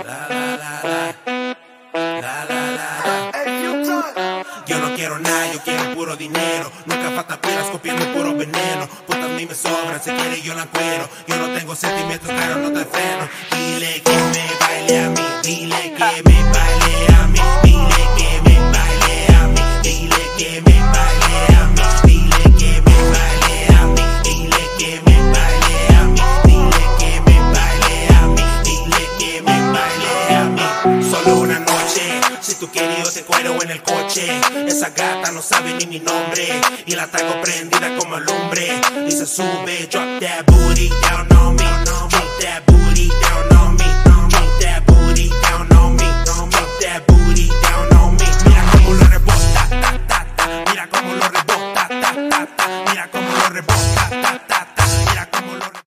Yo no quiero nada, yo quiero puro dinero. Nunca falta pilas copiando puro veneno. Putas a mí me sobran, si quiere yo la cuero. Yo no tengo sentimientos, pero no te freno. Dile que me baile a mí, dile que me baile a mí, dile que me baile a mí, dile que me baile a mí, dile que me baile a mí, dile que me baile a mí, dile que me baile a mí, dile que me baile a mí. Solo una noche, si tú quieres yo te cuero en el coche. Esa gata no sabe ni mi nombre y la traigo prendida como lumbre. Y se sube, drop that booty down.